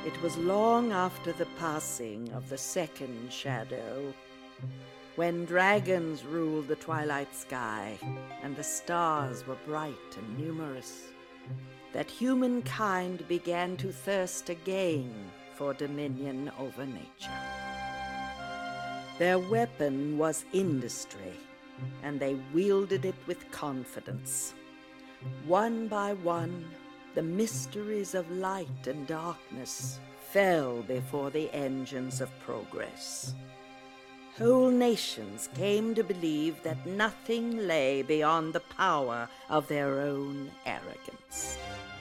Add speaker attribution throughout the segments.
Speaker 1: It was long after the passing of the second shadow, when dragons ruled the twilight sky and the stars were bright and numerous, that humankind began to thirst again for dominion over nature. Their weapon was industry, and they wielded it with confidence. One by one, the mysteries of light and darkness fell before the engines of progress. Whole nations came to believe that nothing lay beyond the power of their own arrogance.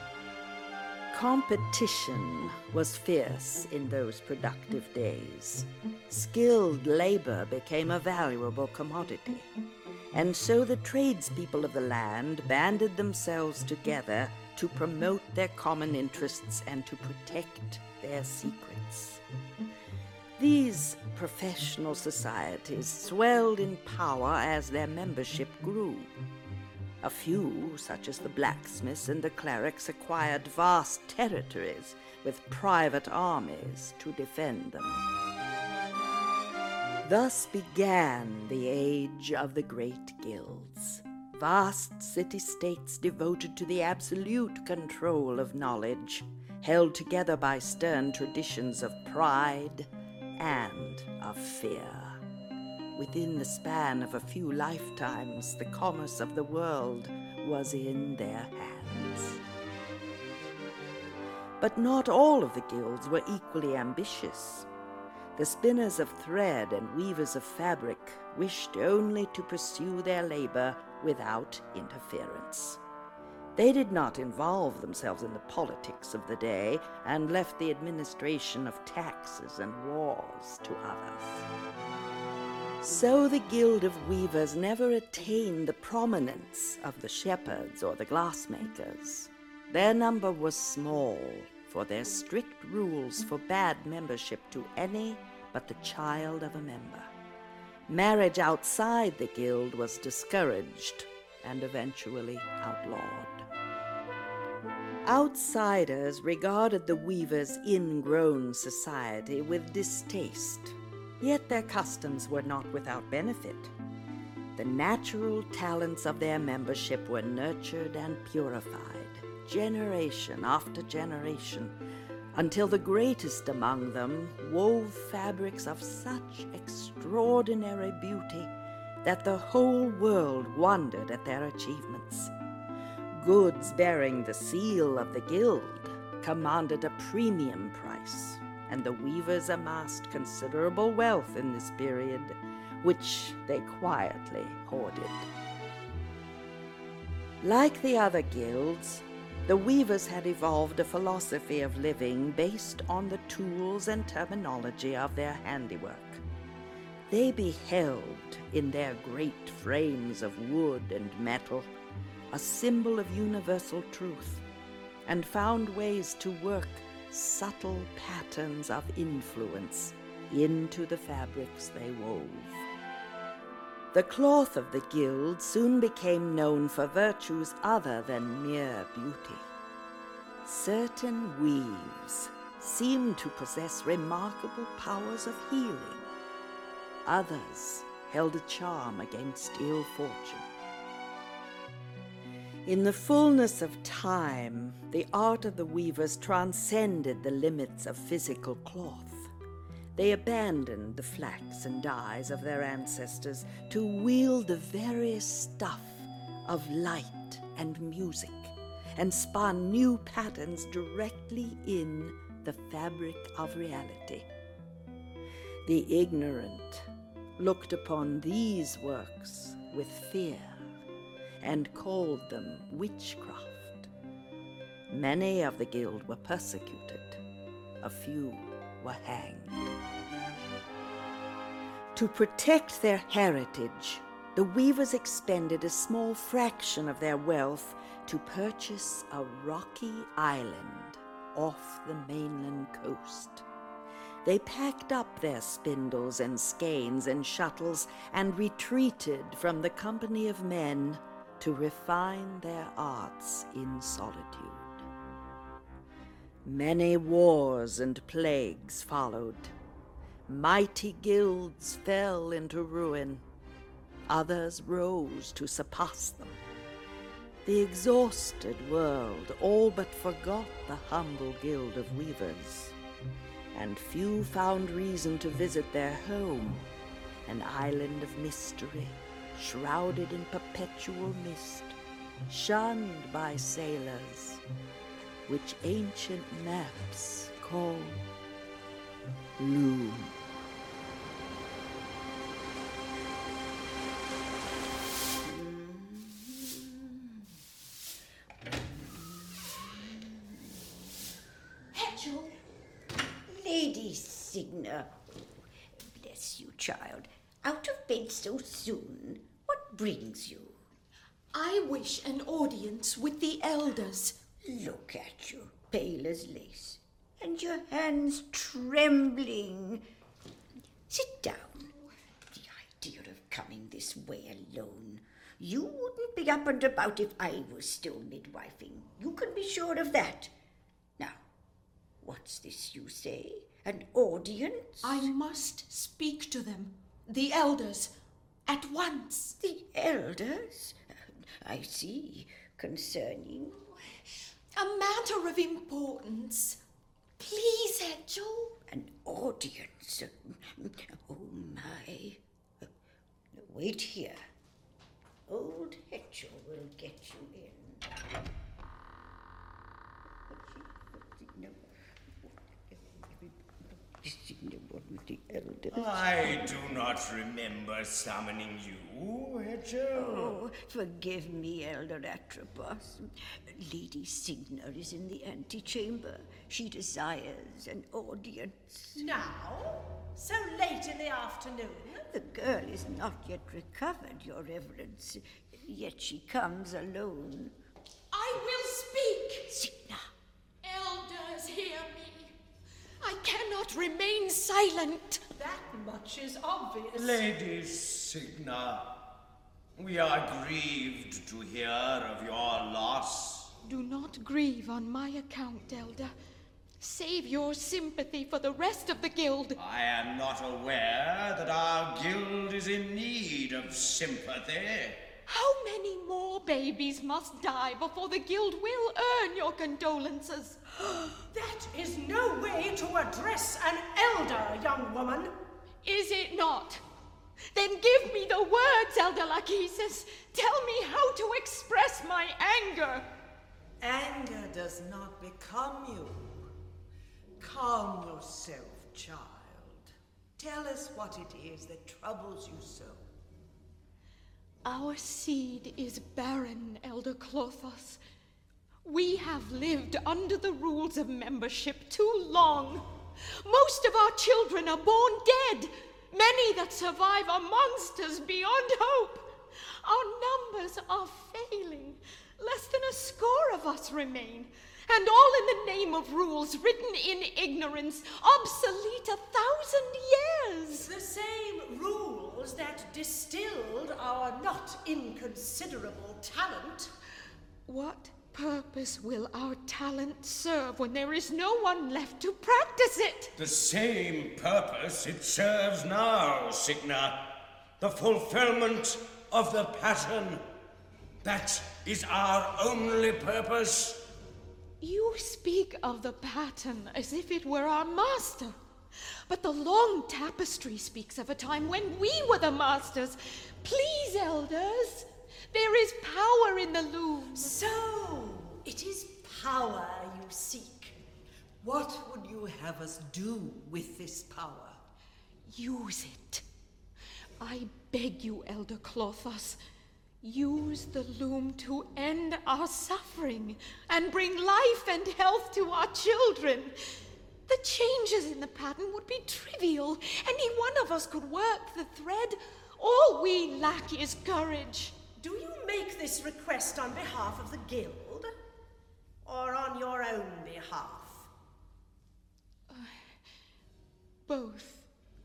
Speaker 1: Competition was fierce in those productive days. Skilled labor became a valuable commodity, and so the tradespeople of the land banded themselves together to promote their common interests and to protect their secrets. These professional societies swelled in power as their membership grew. A few, such as the blacksmiths and the clerics, acquired vast territories with private armies to defend them. Thus began the age of the great guilds, vast city-states devoted to the absolute control of knowledge, held together by stern traditions of pride and of fear. Within the span of a few lifetimes, the commerce of the world was in their hands. But not all of the guilds were equally ambitious. The spinners of thread and weavers of fabric wished only to pursue their labor without interference. They did not involve themselves in the politics of the day and left the administration of taxes and wars to others. So the Guild of Weavers never attained the prominence of the shepherds or the glassmakers. Their number was small, for their strict rules forbade membership to any but the child of a member. Marriage outside the guild was discouraged and eventually outlawed. Outsiders regarded the weavers' ingrown society with distaste. Yet their customs were not without benefit. The natural talents of their membership were nurtured and purified, generation after generation, until the greatest among them wove fabrics of such extraordinary beauty that the whole world wondered at their achievements. Goods bearing the seal of the guild commanded a premium price, and the weavers amassed considerable wealth in this period, which they quietly hoarded. Like the other guilds, the weavers had evolved a philosophy of living based on the tools and terminology of their handiwork. They beheld in their great frames of wood and metal a symbol of universal truth, and found ways to work subtle patterns of influence into the fabrics they wove. The cloth of the guild soon became known for virtues other than mere beauty. Certain weaves seemed to possess remarkable powers of healing. Others held a charm against ill fortune. In the fullness of time, the art of the weavers transcended the limits of physical cloth. They abandoned the flax and dyes of their ancestors to wield the various stuff of light and music, and spun new patterns directly in the fabric of reality. The ignorant looked upon these works with fear and called them witchcraft. Many of the guild were persecuted. A few were hanged. To protect their heritage, the weavers expended a small fraction of their wealth to purchase a rocky island off the mainland coast. They packed up their spindles and skeins and shuttles and retreated from the company of men to refine their arts in solitude. Many wars and plagues followed. Mighty guilds fell into ruin. Others rose to surpass them. The exhausted world all but forgot the humble guild of weavers, and few found reason to visit their home, an island of mystery, shrouded in perpetual mist, shunned by sailors, which ancient maps call Loom.
Speaker 2: Lady Signa, bless you, child. Out of bed so soon? What brings you?
Speaker 3: I wish an audience with the elders.
Speaker 2: Look at you, pale as lace, and your hands trembling. Sit down. The idea of coming this way alone. You wouldn't be up and about if I was still midwifing. You can be sure of that. Now, what's this you say? An audience?
Speaker 3: I must speak to them, the elders, at once.
Speaker 2: The elders? I see. Concerning?
Speaker 3: A matter of importance. Please, Hedgel.
Speaker 2: An audience? Oh, my. Wait here. Old Hedgel will get you in.
Speaker 4: I do not remember summoning you, Hedgel.
Speaker 2: Oh, forgive me, Elder Atropos. Lady Signa is in the antechamber. She desires an audience.
Speaker 5: Now? So late in the afternoon?
Speaker 2: The girl is not yet recovered, Your Reverence, yet she comes alone.
Speaker 3: I will speak.
Speaker 2: Signa.
Speaker 3: Elders, hear me. I cannot remain silent.
Speaker 5: That much is obvious.
Speaker 4: Lady Signa, we are grieved to hear of your loss.
Speaker 3: Do not grieve on my account, Elder. Save your sympathy for the rest of the guild.
Speaker 4: I am not aware that our guild is in need of sympathy.
Speaker 3: How many more babies must die before the guild will earn your condolences?
Speaker 5: That is no way to address an elder, young woman.
Speaker 3: Is it not? Then give me the words, Elder Lachesis. Tell me how to express my anger.
Speaker 6: Anger does not become you. Calm yourself, child. Tell us what it is that troubles you so.
Speaker 3: Our seed is barren, Elder Clothos. We have lived under the rules of membership too long. Most of our children are born dead. Many that survive are monsters beyond hope. Our numbers are failing. Less than a score of us remain. And all in the name of rules written in ignorance, obsolete 1,000 years.
Speaker 5: The same rules that distilled our not inconsiderable talent.
Speaker 3: What purpose will our talent serve when there is no one left to practice it?
Speaker 4: The same purpose it serves now, Signa. The fulfillment of the pattern. That is our only purpose.
Speaker 3: You speak of the pattern as if it were our master. But the long tapestry speaks of a time when we were the masters. Please, elders, there is power in the loom.
Speaker 6: So, it is power you seek. What would you have us do with this power?
Speaker 3: Use it. I beg you, Elder Clothos. Use the loom to end our suffering and bring life and health to our children. The changes in the pattern would be trivial. Any one of us could work the thread. All we lack is courage.
Speaker 5: Do you make this request on behalf of the guild? Or on your own behalf?
Speaker 3: Both.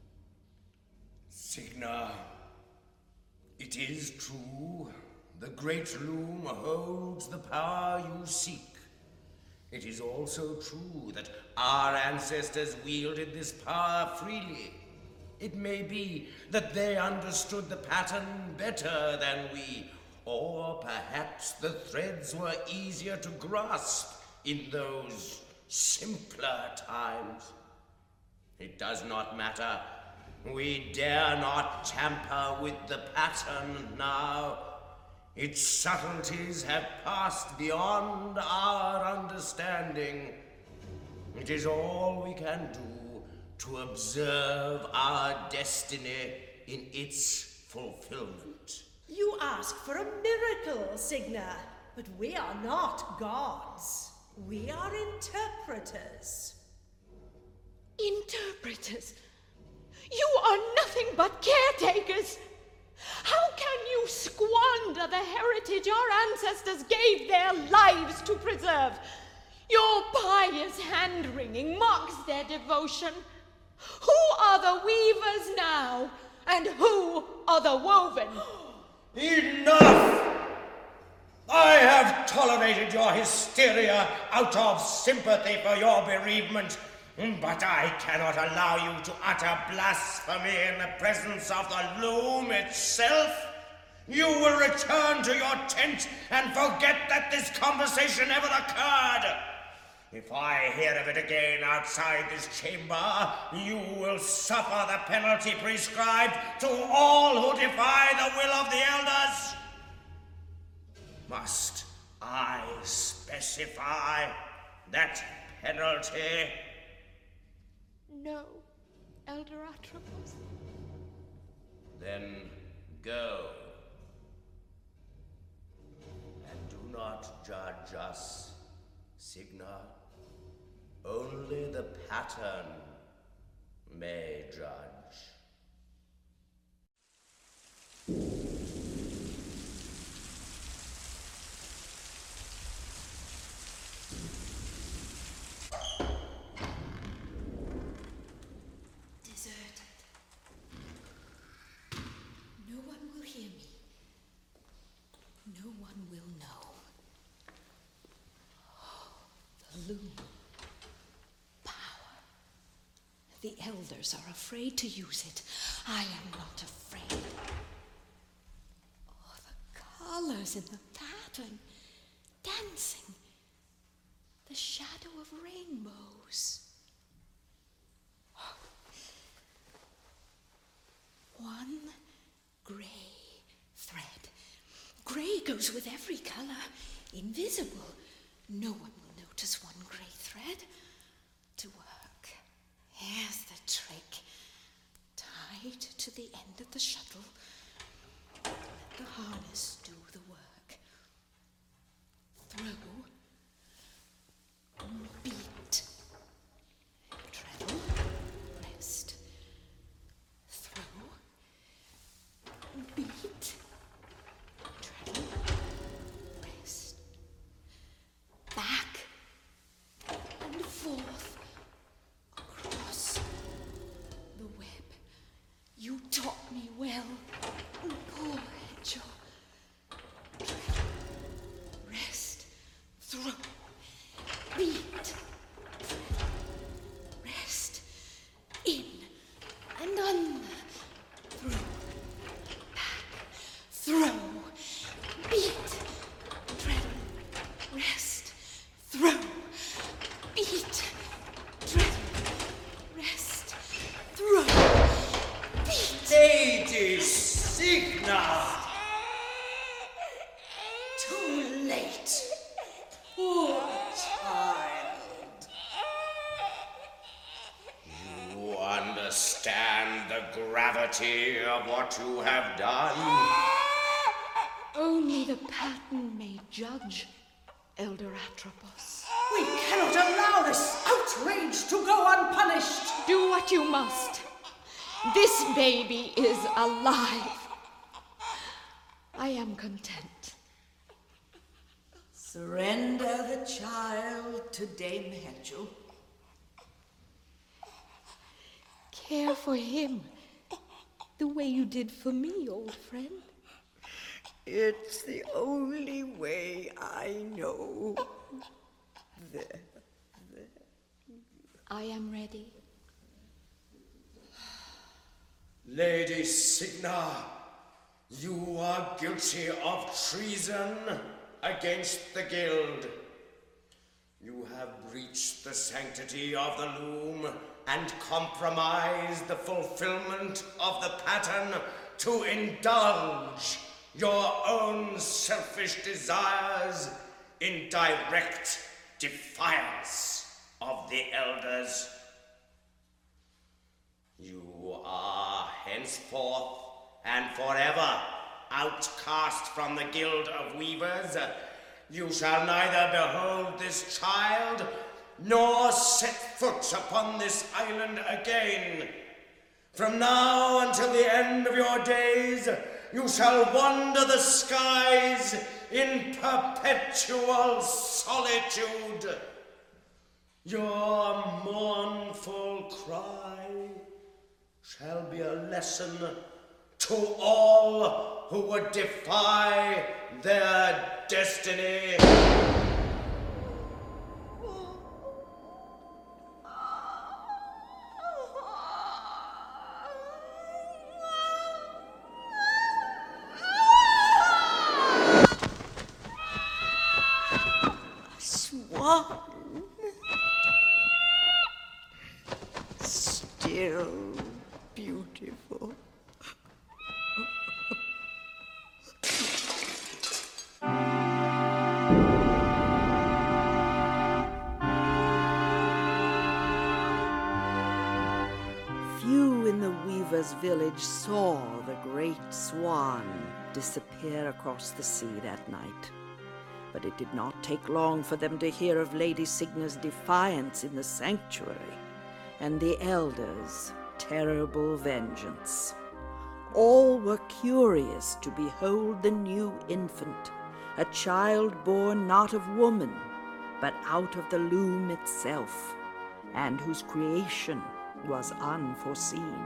Speaker 4: Signa, it is true. The great loom holds the power you seek. It is also true that our ancestors wielded this power freely. It may be that they understood the pattern better than we, or perhaps the threads were easier to grasp in those simpler times. It does not matter. We dare not tamper with the pattern now. Its subtleties have passed beyond our understanding. It is all we can do to observe our destiny in its fulfillment.
Speaker 5: You ask for a miracle, Signa, but we are not gods. We are interpreters.
Speaker 3: Interpreters? You are nothing but caretakers. How can you squander the heritage our ancestors gave their lives to preserve? Your pious hand-wringing mocks their devotion. Who are the weavers now, and who are the woven?
Speaker 4: Enough! I have tolerated your hysteria out of sympathy for your bereavement, but I cannot allow you to utter blasphemy in the presence of the loom itself. You will return to your tent and forget that this conversation ever occurred. If I hear of it again outside this chamber, you will suffer the penalty prescribed to all who defy the will of the elders. Must I specify that penalty?
Speaker 3: No, Elder Atropos.
Speaker 4: Then go. And do not judge us, Signa. Only the pattern may judge.
Speaker 2: Deserted. No one will hear me. No one will know. The loom. The elders are afraid to use it. I am not afraid. Oh, the colors in the pattern. Dancing. The shadow of rainbows. One gray thread. Gray goes with every color. Invisible. No one will notice one gray thread. To work. Here's the trick. Tied to the end of the shuttle. Let the harness do the work. Throw. Beat. Treadle. Rest. Throw. Beat. Treadle. Rest. Back. And forth. The web. You taught me well. Poor Hedgehog. Rest. Throw. Beat. Rest. In and under. Throw. Back. Throw. Beat. Treadle. Rest. Throw. Beat. Treadle. Rest. Throw. Beat.
Speaker 4: Lady Signa!
Speaker 6: Too late. Poor child.
Speaker 4: You understand the gravity of what you have done?
Speaker 3: Only the pattern may judge, Elder Atropos.
Speaker 5: We cannot allow this outrage to go unpunished.
Speaker 3: Do what you must. This baby is alive. I am content.
Speaker 6: Surrender the child to Dame Hedgel.
Speaker 3: Care for him the way you did for me, old friend.
Speaker 1: It's the only way I know.
Speaker 3: I am ready.
Speaker 4: Lady Signa, you are guilty of treason against the Guild. You have breached the sanctity of the loom and compromised the fulfillment of the pattern to indulge your own selfish desires in direct defiance of the elders. You are henceforth and forever outcast from the Guild of Weavers. You shall neither behold this child nor set foot upon this island again. From now until the end of your days, you shall wander the skies in perpetual solitude. Your mournful cry shall be a lesson to all who would defy their destiny.
Speaker 2: Swan. Still beautiful.
Speaker 1: Few in the weavers' village saw the great swan disappear across the sea that night. But it did not take long for them to hear of Lady Signa's defiance in the sanctuary and the elders' terrible vengeance. All were curious to behold the new infant, a child born not of woman, but out of the loom itself, and whose creation was unforeseen.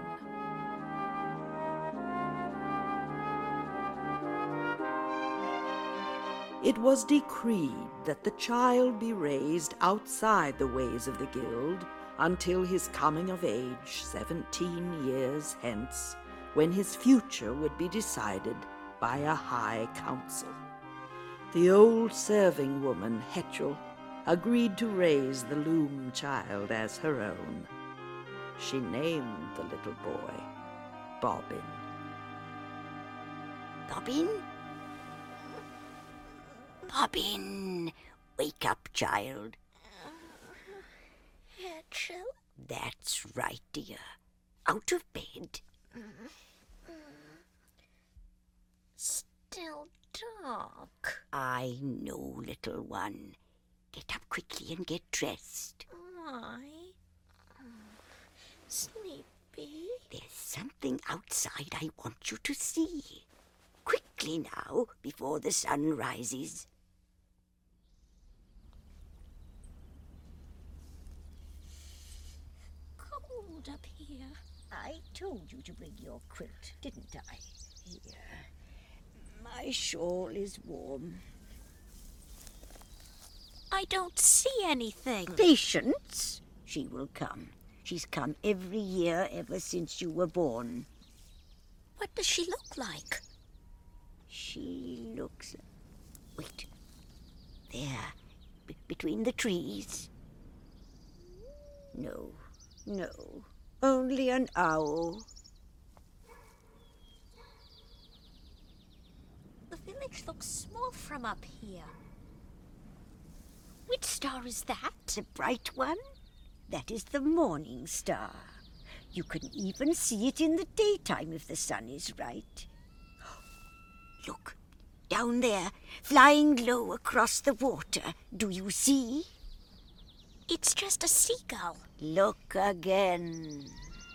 Speaker 1: It was decreed that the child be raised outside the ways of the Guild until his coming of age 17 years hence, when his future would be decided by a high council. The old serving woman, Hetchel, agreed to raise the loom child as her own. She named the little boy Bobbin.
Speaker 2: Bobbin? Bobbin, wake up, child.
Speaker 7: Hetchel?
Speaker 2: That's right, dear. Out of bed.
Speaker 7: Still dark.
Speaker 2: I know, little one. Get up quickly and get dressed.
Speaker 7: Why? Sleepy?
Speaker 2: There's something outside I want you to see. Quickly now, before the sun rises.
Speaker 7: Cold up here.
Speaker 2: I told you to bring your quilt, didn't I? Here. My shawl is warm.
Speaker 7: I don't see anything.
Speaker 2: Patience. She will come. She's come every year ever since you were born.
Speaker 7: What does she look like?
Speaker 2: She looks... Wait. There. Between the trees. No. Only an owl.
Speaker 7: The village looks small from up here. Which star is that?
Speaker 2: The bright one? That is the morning star. You can even see it in the daytime if the sun is right. Look, down there, flying low across the water. Do you see?
Speaker 7: It's just a seagull.
Speaker 2: Look again.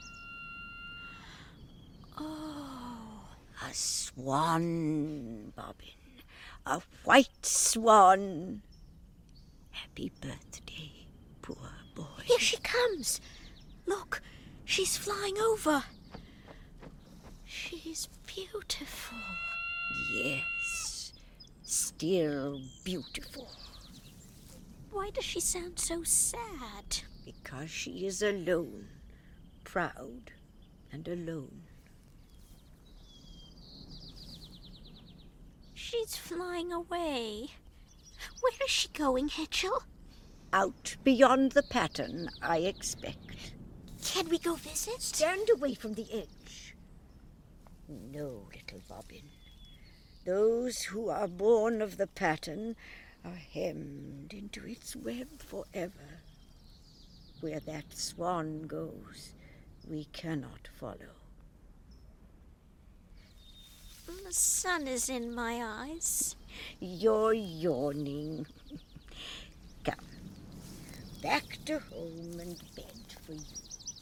Speaker 7: Oh.
Speaker 2: A swan, Bobbin. A white swan. Happy birthday, poor boy.
Speaker 7: Here she comes. Look, she's flying over. She's beautiful.
Speaker 2: Yes, still beautiful.
Speaker 7: Why does she sound so sad?
Speaker 2: Because she is alone, proud and alone.
Speaker 7: She's flying away. Where is she going, Hetchel?
Speaker 2: Out beyond the pattern, I expect.
Speaker 7: Can we go visit?
Speaker 2: Stand away from the edge. No, little Bobbin. Those who are born of the pattern are hemmed into its web forever. Where that swan goes, we cannot follow.
Speaker 7: The sun is in my eyes.
Speaker 2: You're yawning. Come, back to home and bed for you.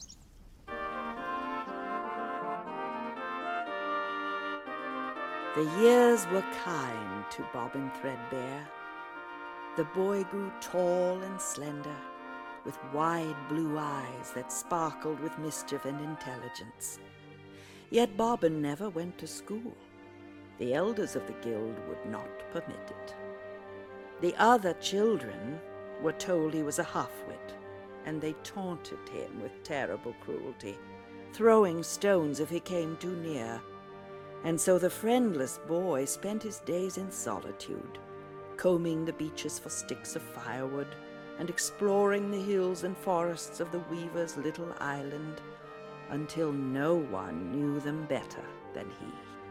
Speaker 1: The years were kind to Bobbin Threadbare. The boy grew tall and slender, with wide blue eyes that sparkled with mischief and intelligence. Yet Bobbin never went to school. The elders of the guild would not permit it. The other children were told he was a half-wit, and they taunted him with terrible cruelty, throwing stones if he came too near. And so the friendless boy spent his days in solitude, combing the beaches for sticks of firewood and exploring the hills and forests of the weaver's little island until no one knew them better than he.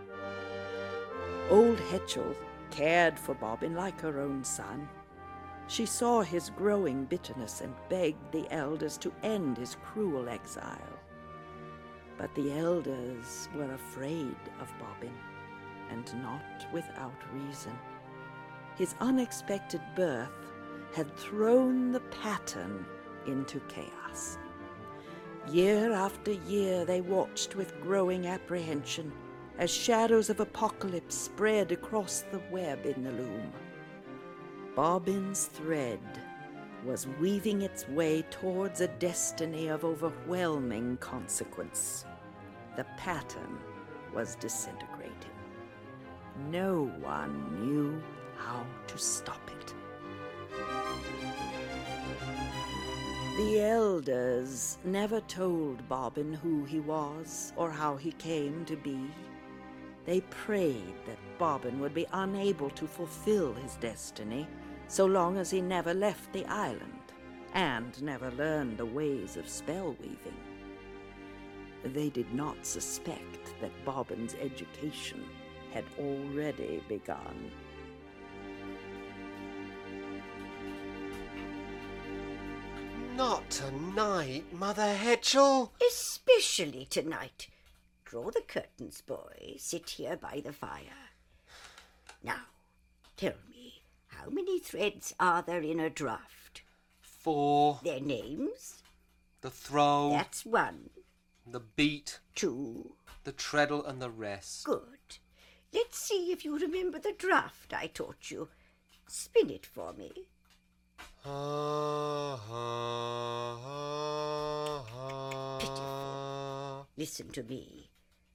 Speaker 1: Old Hetchel cared for Bobbin like her own son. She saw his growing bitterness and begged the elders to end his cruel exile. But the elders were afraid of Bobbin, and not without reason. His unexpected birth had thrown the pattern into chaos. Year after year they watched with growing apprehension as shadows of apocalypse spread across the web in the loom. Bobbin's thread was weaving its way towards a destiny of overwhelming consequence. The pattern was disintegrating. No one knew how to stop it. The elders never told Bobbin who he was or how he came to be. They prayed that Bobbin would be unable to fulfill his destiny so long as he never left the island and never learned the ways of spell weaving. They did not suspect that Bobbin's education had already begun.
Speaker 8: Not tonight, Mother Hetchel.
Speaker 2: Especially tonight. Draw the curtains, boy. Sit here by the fire. Now, tell me, how many threads are there in a draft?
Speaker 8: 4.
Speaker 2: Their names?
Speaker 8: The throw.
Speaker 2: That's 1.
Speaker 8: The beat.
Speaker 2: 2.
Speaker 8: The treadle and the rest.
Speaker 2: Good. Let's see if you remember the draft I taught you. Spin it for me. Pitiful. Listen to me.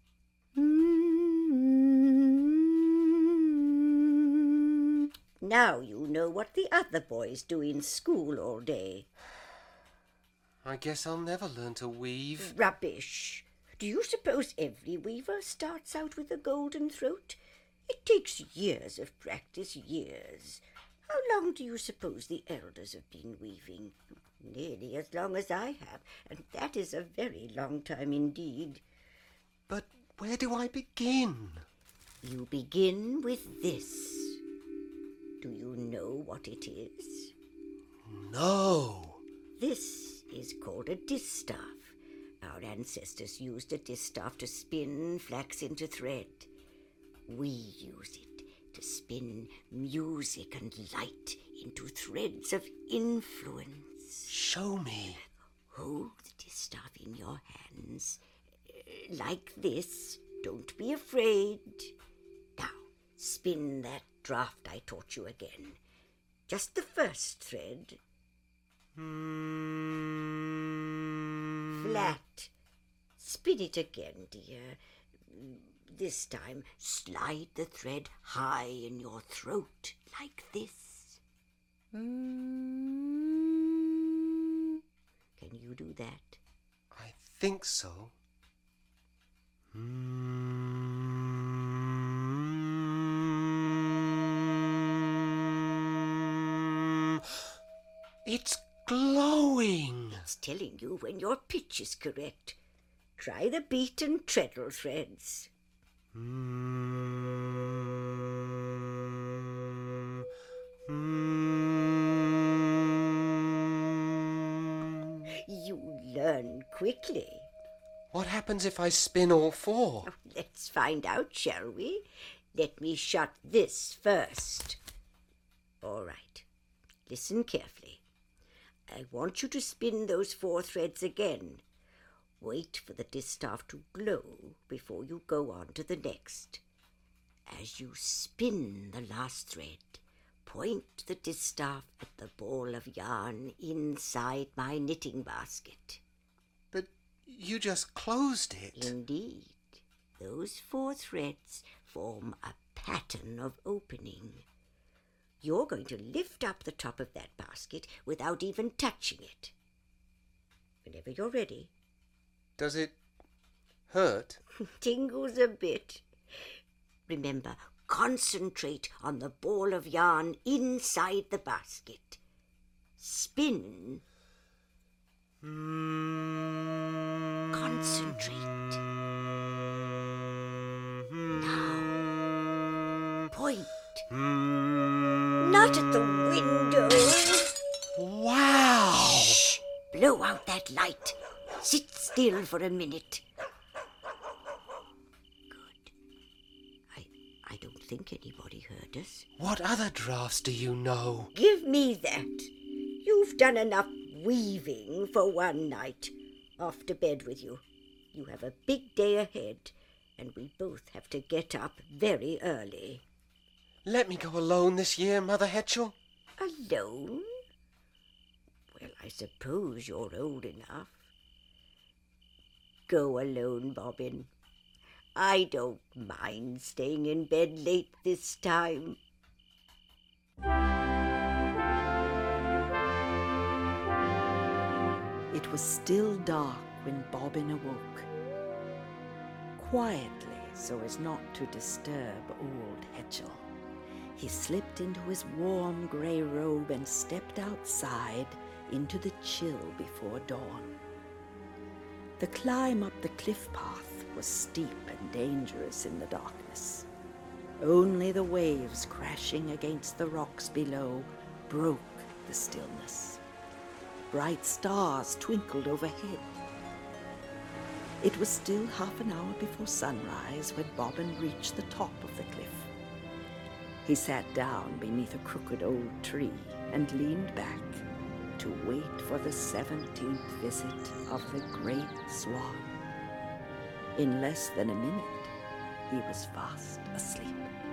Speaker 2: Now you know what the other boys do in school all day.
Speaker 8: I guess I'll never learn to weave.
Speaker 2: Rubbish. Do you suppose every weaver starts out with a golden throat? It takes years of practice, years. How long do you suppose the elders have been weaving? Nearly as long as I have, and that is a very long time indeed.
Speaker 8: But where do I begin?
Speaker 2: You begin with this. Do you know what it is?
Speaker 8: No.
Speaker 2: This is called a distaff. Our ancestors used a distaff to spin flax into thread. We use it to spin music and light into threads of influence.
Speaker 8: Show me.
Speaker 2: Hold the distaff in your hands, like this. Don't be afraid. Now, spin that draft I taught you again. Just the first thread. Flat. Spin it again, dear. This time, slide the thread high in your throat, like this. Can you do that?
Speaker 8: I think so. It's glowing.
Speaker 2: It's telling you when your pitch is correct. Try the beat and treadle threads. You learn quickly.
Speaker 8: What happens if I spin all four?
Speaker 2: Oh, let's find out, shall we? Let me shut this first. All right. Listen carefully. I want you to spin those 4 threads again. Wait for the distaff to glow before you go on to the next. As you spin the last thread, point the distaff at the ball of yarn inside my knitting basket.
Speaker 8: But you just closed it.
Speaker 2: Indeed. Those 4 threads form a pattern of opening. You're going to lift up the top of that basket without even touching it. Whenever you're ready.
Speaker 8: Does it hurt?
Speaker 2: Tingles a bit. Remember, concentrate on the ball of yarn inside the basket. Spin. Concentrate. Now, point. Not at the window.
Speaker 8: Wow!
Speaker 2: Shh! Blow out that light. Sit still for a minute. Good. I don't think anybody heard us.
Speaker 8: What other drafts do you know?
Speaker 2: Give me that. You've done enough weaving for one night. Off to bed with you. You have a big day ahead, and we both have to get up very early.
Speaker 8: Let me go alone this year, Mother Hetchel.
Speaker 2: Alone? Well, I suppose you're old enough. Go alone, Bobbin. I don't mind staying in bed late this time.
Speaker 1: It was still dark when Bobbin awoke. Quietly, so as not to disturb old Hetchel, he slipped into his warm grey robe and stepped outside into the chill before dawn. The climb up the cliff path was steep and dangerous in the darkness. Only the waves crashing against the rocks below broke the stillness. Bright stars twinkled overhead. It was still half an hour before sunrise when Bobbin reached the top of the cliff. He sat down beneath a crooked old tree and leaned back to wait for the 17th visit of the great swan. In less than a minute, he was fast asleep.